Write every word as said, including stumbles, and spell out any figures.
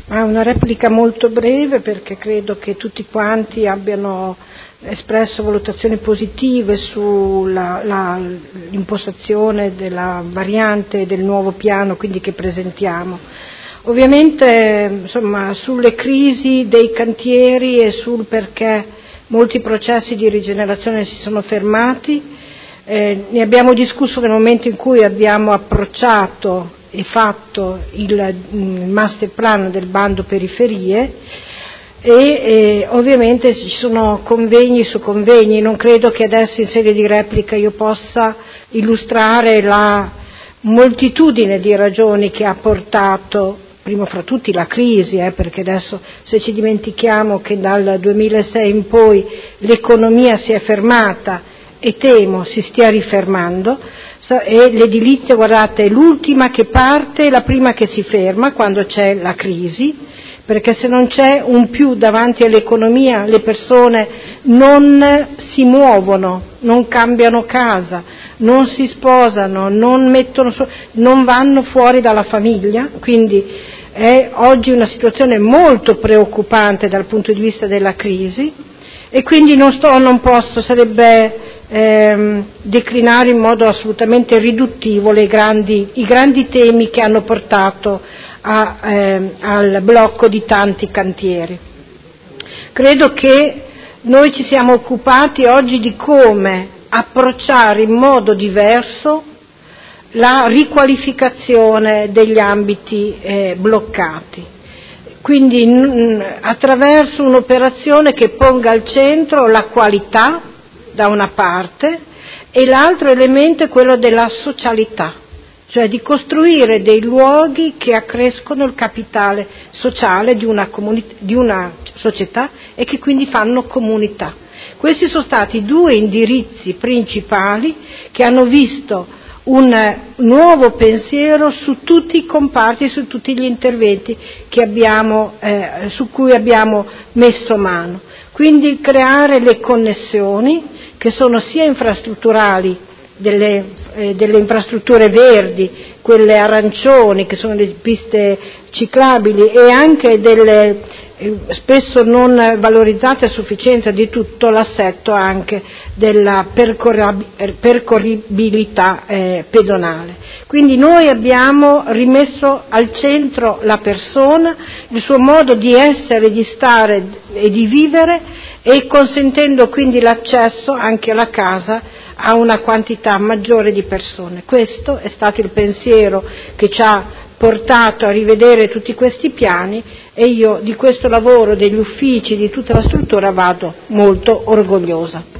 Ah, una replica molto breve, perché credo che tutti quanti abbiano espresso valutazioni positive sull'impostazione della variante del nuovo piano, quindi, che presentiamo. Ovviamente, insomma, sulle crisi dei cantieri e sul perché molti processi di rigenerazione si sono fermati, eh, ne abbiamo discusso nel momento in cui abbiamo approcciato e fatto il, il master plan del bando periferie, e eh, ovviamente ci sono convegni su convegni. Non credo che adesso in sede di replica io possa illustrare la moltitudine di ragioni che ha portato, primo fra tutti, la crisi, eh, perché adesso, se ci dimentichiamo che dal duemilasei in poi l'economia si è fermata e temo si stia rifermando, e l'edilizia, guardate, è l'ultima che parte e la prima che si ferma quando c'è la crisi, perché se non c'è un più davanti all'economia le persone non si muovono, non cambiano casa, non si sposano, non mettono su, non vanno fuori dalla famiglia. Quindi è oggi una situazione molto preoccupante dal punto di vista della crisi, e quindi non sto, non posso, sarebbe ehm, declinare in modo assolutamente riduttivo le grandi, i grandi temi che hanno portato a, ehm, al blocco di tanti cantieri. Credo che noi ci siamo occupati oggi di come approcciare in modo diverso la riqualificazione degli ambiti eh, bloccati, quindi n- attraverso un'operazione che ponga al centro la qualità da una parte, e l'altro elemento è quello della socialità, cioè di costruire dei luoghi che accrescono il capitale sociale di una, comuni- di una società e che quindi fanno comunità. Questi sono stati due indirizzi principali che hanno visto un nuovo pensiero su tutti i comparti, su tutti gli interventi che abbiamo, eh, su cui abbiamo messo mano. Quindi creare le connessioni, che sono sia infrastrutturali, delle, eh, delle infrastrutture verdi, quelle arancioni che sono le piste ciclabili, e anche delle eh, spesso non valorizzate a sufficienza di tutto l'assetto anche della percorribilità eh, pedonale. Quindi noi abbiamo rimesso al centro la persona, il suo modo di essere, di stare e di vivere, e consentendo quindi l'accesso anche alla casa a una quantità maggiore di persone. Questo è stato il pensiero che ci ha portato a rivedere tutti questi piani, e io di questo lavoro degli uffici, di tutta la struttura, vado molto orgogliosa.